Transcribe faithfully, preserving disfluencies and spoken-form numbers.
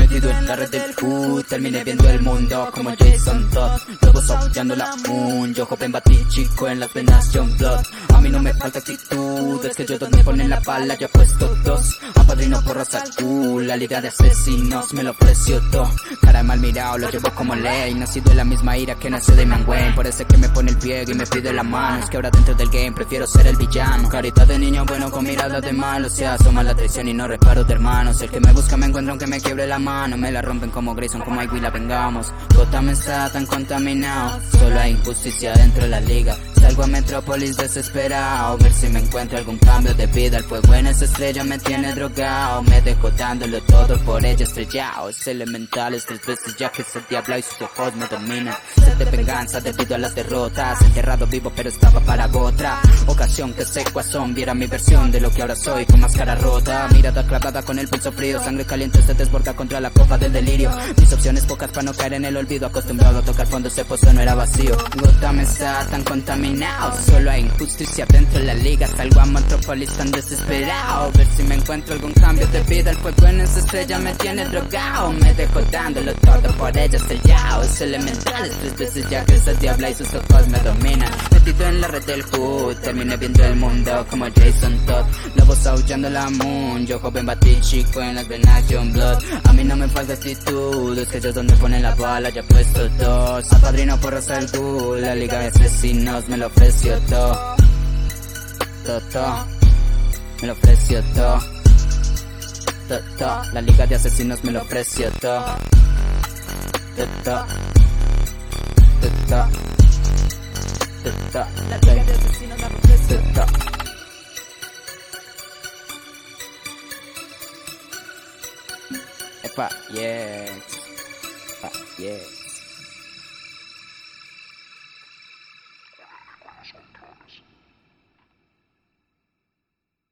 Metido en la red del Q, terminé viendo el mundo como Jason Todd. Lobos aullando la moon, yo joven batí chico en las venas John Blood. A mí no me falta actitud, es que yo donde ponen la pala yo he puesto dos. Apadrino por raza cool, la liga de asesinos me lo ofreció todo. Cara mal mirado, lo llevo como ley, nacido en la misma ira que nació de Man Wayne. Por eso es que me pone el pie y me pide la mano, es que ahora dentro del game prefiero ser el villano. Carita de niño bueno con mirada de malo, se asoma la traición y no reparo de hermanos. El que me busca me encuentra aunque me quiebre la mano, me la rompen como Grayson, como Ivy la vengamos. Gotham está tan contaminado, solo hay injusticia dentro de la liga. Salgo a Metrópolis desesperado, ver si me encuentro algún cambio de vida. El fuego en esa estrella me tiene drogado, me dejo dándolo todo por ella estrellado. Es elemental, es tres veces ya que ese diablo y sus ojos me dominan. Sed de venganza debido a las derrotas, enterrado vivo pero estaba para otra ocasión que ese guasón viera mi versión de lo que ahora soy con máscara rota. Mirada clavada con el pulso frío, sangre caliente se desborda contra la copa del delirio. Mis opciones pocas para no caer en el olvido, acostumbrado a tocar fondo ese pozo no era vacío. Gotham está tan contaminado, solo hay injusticia dentro de la liga. Salgo a Metrópolis tan desesperado, ver si me encuentro algún cambio de vida. El fuego en esa estrella me tiene drogado, me dejo dándolo todo por ella estrellado. Es elemental, es tres veces ya que esa diabla y sus ojos me dominan. Metido en la red del hood, terminé viendo el mundo como Jason Todd. Lobos aullando la moon, yo joven batí chico en las venas John Blood. A mí no me falta actitud, es que yo donde ponen la bala ya he puesto dos. Apadrino por raza del ghoul, la liga de asesinos me lo ofreció todo. Todo, todo, me lo ofreció todo. Todo, todo, la liga de asesinos me lo ofreció todo. Todo, todo, todo, todo, La liga de asesinos me lo ofreció todo. Epa, yes. Epa, yes.